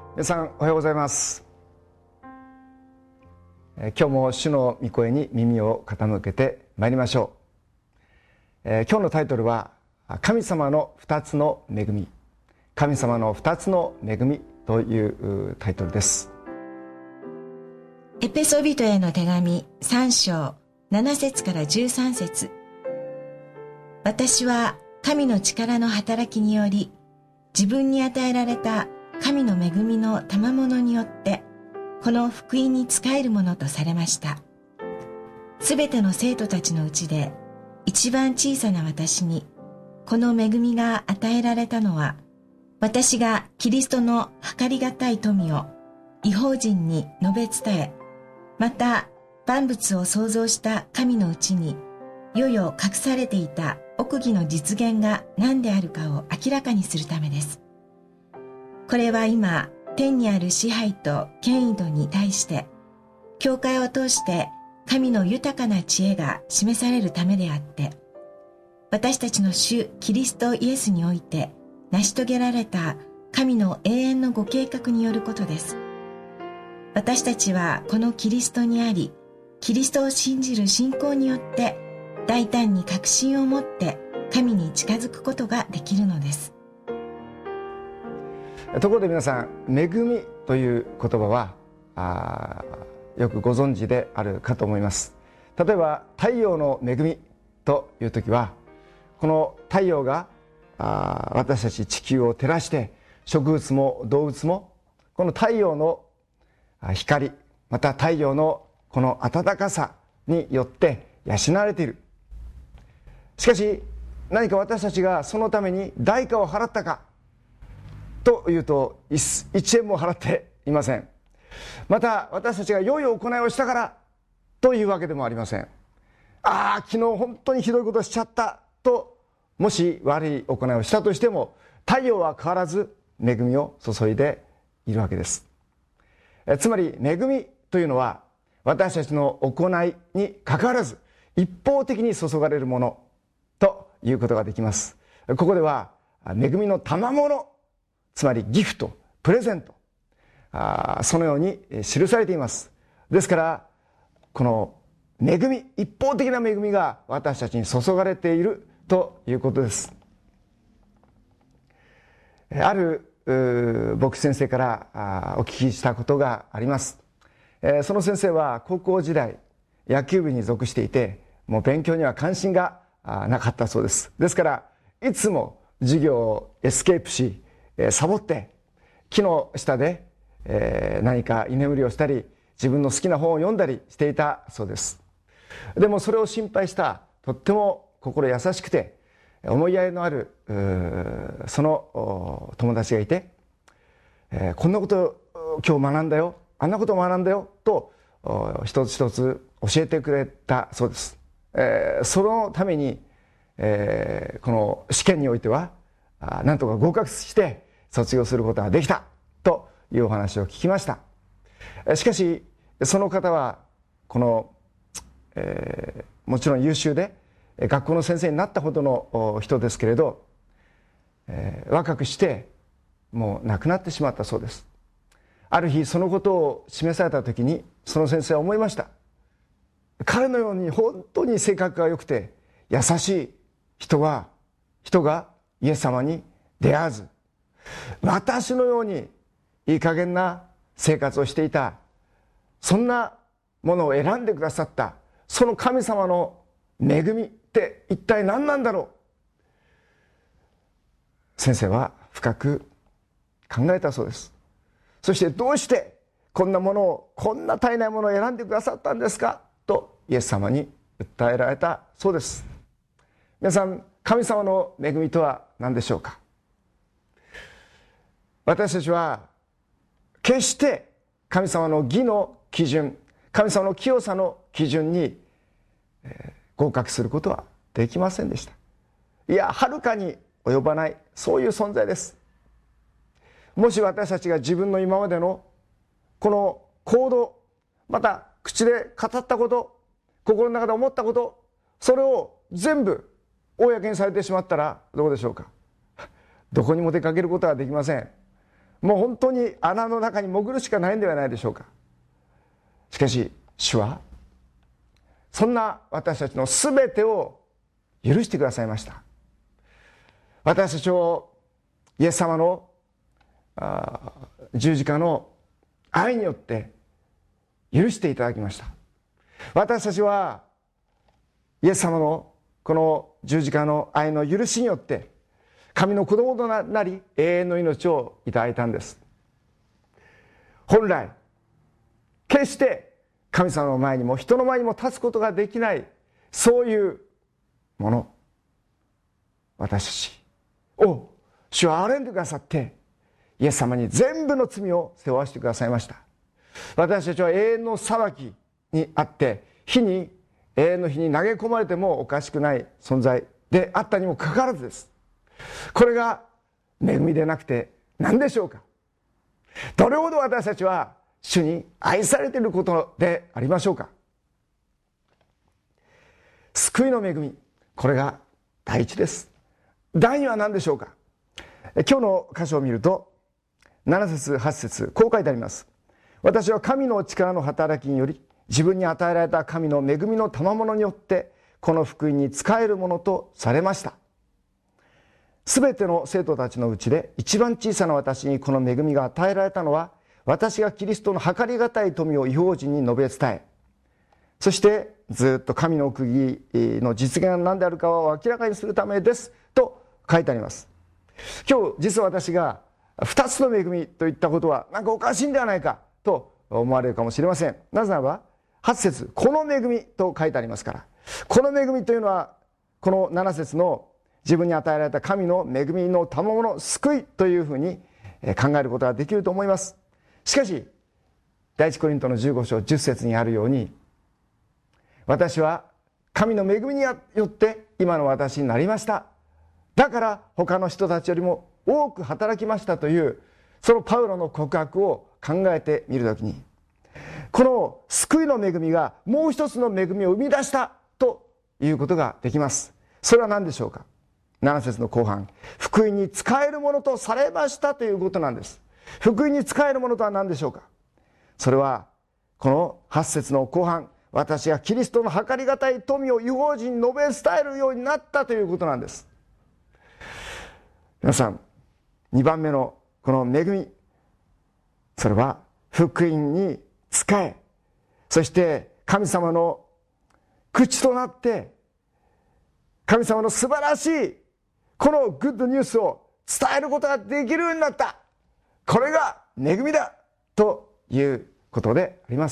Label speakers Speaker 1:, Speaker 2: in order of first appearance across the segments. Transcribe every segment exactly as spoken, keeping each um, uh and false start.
Speaker 1: 皆さんおはようございます。えー、今日も主の御声に耳を傾けてまいりましょう。えー、今日のタイトルは神様の二つの恵み、神様の二つの恵みというタイトルです。
Speaker 2: エペソビトへの手紙さん章なな節からじゅうさん節。私は神の力の働きにより、自分に与えられた神の恵みの賜物によって、この福音に仕えるものとされました。すべての生徒たちのうちで、一番小さな私に、この恵みが与えられたのは、私がキリストの計りがたい富を異邦人に述べ伝え、また万物を創造した神のうちに、世々隠されていた奥義の実現が何であるかを明らかにするためです。これは今、天にある支配と権威度に対して、教会を通して神の豊かな知恵が示されるためであって、私たちの主キリストイエスにおいて成し遂げられた神の永遠のご計画によることです。私たちはこのキリストにあり、キリストを信じる信仰によって大胆に確信を持って神に近づくことができるのです。
Speaker 1: ところで皆さん、恵みという言葉はあよくご存知であるかと思います。例えば太陽の恵みという時は、この太陽があ私たち地球を照らして、植物も動物もこの太陽の光、また太陽のこの暖かさによって養われている。しかし何か私たちがそのために代価を払ったかというと、一円も払っていません。また私たちが良い行いをしたからというわけでもありません。ああ、昨日本当にひどいことをしちゃったと、もし悪い行いをしたとしても、太陽は変わらず恵みを注いでいるわけです。えつまり恵みというのは、私たちの行いにかかわらず一方的に注がれるものということができます。ここでは恵みの賜物、つまりギフト、プレゼント、あそのように記されています。ですからこの恵み、一方的な恵みが私たちに注がれているということです。ある牧師先生からお聞きしたことがあります。その先生は高校時代野球部に属していて、もう勉強には関心がなかったそうです。ですからいつも授業をエスケープし、サボって木の下で何か居眠りをしたり、自分の好きな本を読んだりしていたそうです。でもそれを心配したとっても心優しくて思いやりのあるその友達がいて、こんなこと今日学んだよ、あんなこと学んだよと一つ一つ教えてくれたそうです。そのためにこの試験においてはなんとか合格して卒業することができたというお話を聞きました。しかしその方はこの、えー、もちろん優秀で学校の先生になったほどの人ですけれど、えー、若くしてもう亡くなってしまったそうです。ある日そのことを示された時に、その先生は思いました。彼のように本当に性格が良くて優しい人は人がイエス様に出会わず、私のようにいい加減な生活をしていた、そんなものを選んでくださったその神様の恵みって一体何なんだろう。先生は深く考えたそうです。そしてどうしてこんなものを、こんな体内ものを選んでくださったんですかとイエス様に訴えられたそうです。皆さん、神様の恵みとは何でしょうか。私たちは決して神様の義の基準、神様の清さの基準に、えー、合格することはできませんでした。いや、はるかに及ばない、そういう存在です。もし私たちが自分の今までのこの行動、また口で語ったこと、心の中で思ったこと、それを全部公にされてしまったらどうでしょうか。どこにも出かけることはできません。 もう本当に穴の中に潜るしかないんではないでしょうか。しかし主はそんな私たちのすべてを許してくださいました。私たちをイエス様の十字架の愛によって許していただきました。私たちはイエス様のこの十字架の愛の許しによって神の子供となり永遠の命をいただいたんです。本来決して神様の前にも人の前にも立つことができない、そういうもの、私たちを主は憐れんでくださってイエス様に全部の罪を背負わせてくださいました。私たちは永遠の裁きにあって火に永遠の火に投げ込まれてもおかしくない存在であったにもかかわらずです。これが恵みでなくて何でしょうか。どれほど私たちは主に愛されていることでありましょうか。救いの恵み、これが第一です。第二は何でしょうか。今日の箇所を見るとなな節はち節こう書いてあります。私は神の力の働きにより自分に与えられた神の恵みの賜物によってこの福音に仕えるものとされました。すべての生徒たちのうちで一番小さな私にこの恵みが与えられたのは、私がキリストの計りがたい富を異邦人に述べ伝え、そしてずっと神の奥義の実現が何であるかを明らかにするためですと書いてあります。今日実は私が二つの恵みといったことはなんかおかしいんではないかと思われるかもしれません。なぜならばはち節この恵みと書いてありますから。この恵みというのはこのなな節の自分に与えられた神の恵みの賜物救いというふうに考えることができると思います。しかし第一コリントのじゅうご章じゅっ節にあるように、私は神の恵みによって今の私になりました、だから他の人たちよりも多く働きましたというそのパウロの告白を考えてみるときに、この救いの恵みがもう一つの恵みを生み出したということができます。それは何でしょうか。なな節の後半、福音に仕えるものとされましたということなんです。福音に仕えるものとは何でしょうか。それはこのはち節の後半、私がキリストの計りがたい富を異邦人に述べ伝えるようになったということなんです。皆さん、にばんめのこの恵み、それは福音に仕え、そして神様の口となって神様の素晴らしいこのグッドニュースを伝えることができるようになった、これが恵みだということであります。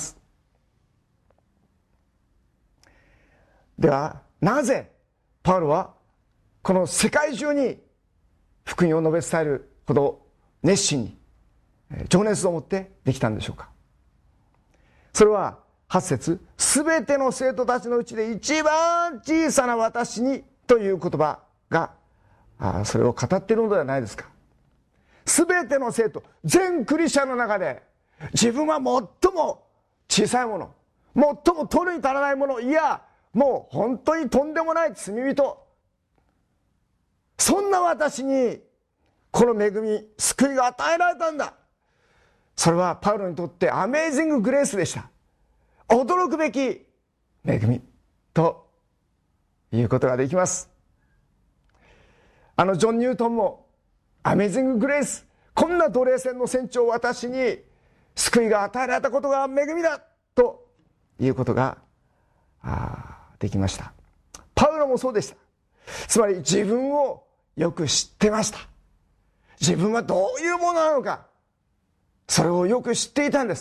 Speaker 1: ではなぜパウロはこの世界中に福音を述べ伝えるほど熱心に情熱を持ってできたんでしょうか。それははち節、すべての生徒たちのうちで一番小さな私にという言葉がそれを語っているのではないですか。すべての生徒、全クリスチャンの中で自分は最も小さいもの、最も取るに足らないもの、いやもう本当にとんでもない罪人、そんな私にこの恵み、救いが与えられたんだ。それはパウロにとってアメージンググレースでした。驚くべき恵みということができます。あのジョン・ニュートンもアメージンググレース、こんな奴隷船の船長、私に救いが与えられたことが恵みだということができました。パウロもそうでした。つまり自分をよく知ってました。自分はどういうものなのか、それをよく知っていたんです。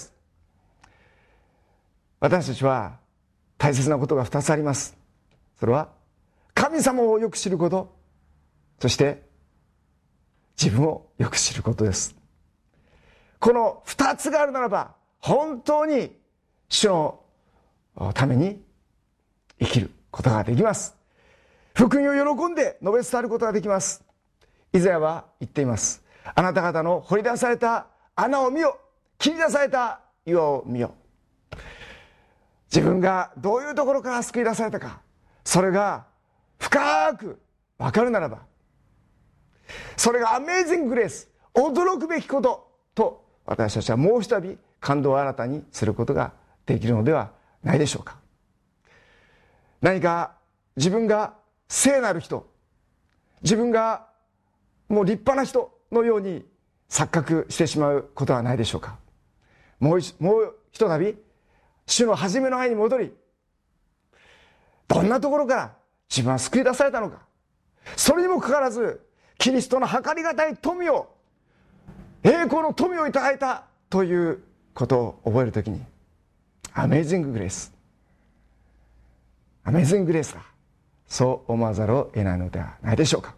Speaker 1: 私たちは大切なことがふたつあります。それは神様をよく知ること、そして自分をよく知ることです。このふたつがあるならば本当に主のために生きることができます。福音を喜んで述べ伝えることができます。イザヤは言っています。あなた方の掘り出された穴を見よ、切り出された岩を見よ。自分がどういうところから救い出されたか、それが深く分かるならば、それがアメージンググレース、驚くべきことと私たちはもう一度感動を新たにすることができるのではないでしょうか。何か自分が聖なる人、自分がもう立派な人のように錯覚してしまうことはないでしょうか。もうもうひとたび主の初めの愛に戻り、どんなところから自分は救い出されたのか、それにもかかわらずキリストの計りがたい富を、栄光の富をいただいたということを覚えるときに、アメイジンググレース、アメイジンググレースだ、そう思わざるを得ないのではないでしょうか。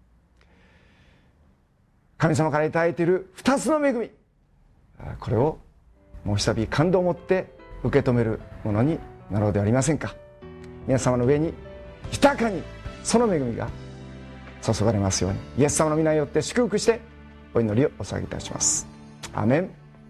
Speaker 1: 神様からいただいている二つの恵み、これをもう一度感動を持って受け止めるものになろうではありませんか。皆様の上に豊かにその恵みが注がれますように、イエス様の皆によって祝福してお祈りをお捧げいたします。アーメン。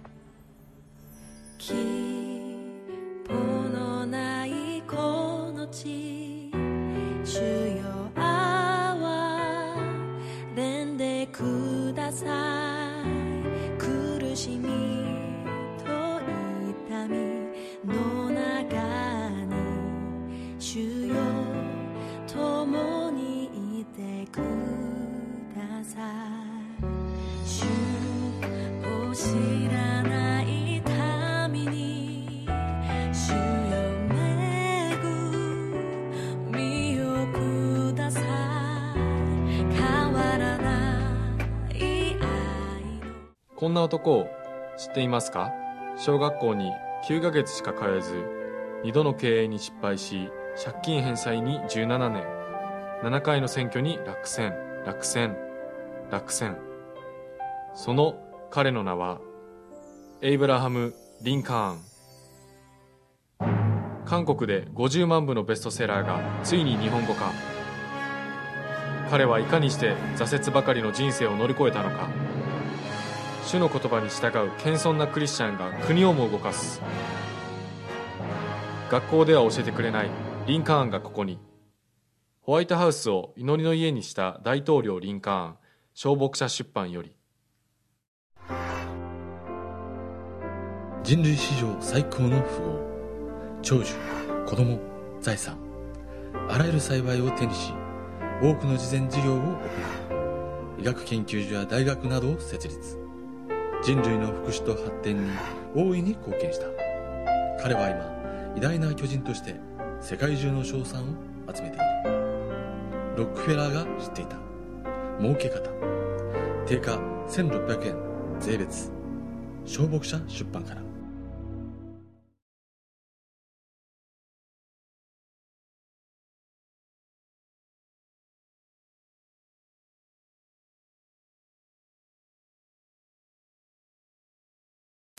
Speaker 3: 希望のないこの地、主よ憐れんでください。苦しみと痛みの中に、主よ共にいてください。主を知らない民に、主よ恵みをください。変わらない愛の。
Speaker 4: こんな男を知っていますか？小学校にきゅうかげつしか通えず、にどの経営に失敗し、借金返済にじゅうななねん、ななかいの選挙に落選、落選、落選。その彼の名はエイブラハム・リンカーン。韓国でごじゅうまんぶのベストセラーがついに日本語化。彼はいかにして挫折ばかりの人生を乗り越えたのか。主の言葉に従う謙遜なクリスチャンが国をも動かす。学校では教えてくれないリンカーンがここに。ホワイトハウスを祈りの家にした大統領リンカーン、小牧者出版より。
Speaker 5: 人類史上最高の富豪、長寿、子供、財産、あらゆる幸いを手にし、多くの慈善事業を行い、医学研究所や大学などを設立。人類の福祉と発展に大いに貢献した。彼は今、偉大な巨人として世界中の称賛を集めている。ロックフェラーが知っていた儲け方。定価せんろっぴゃくえん税別。小牧者出版から。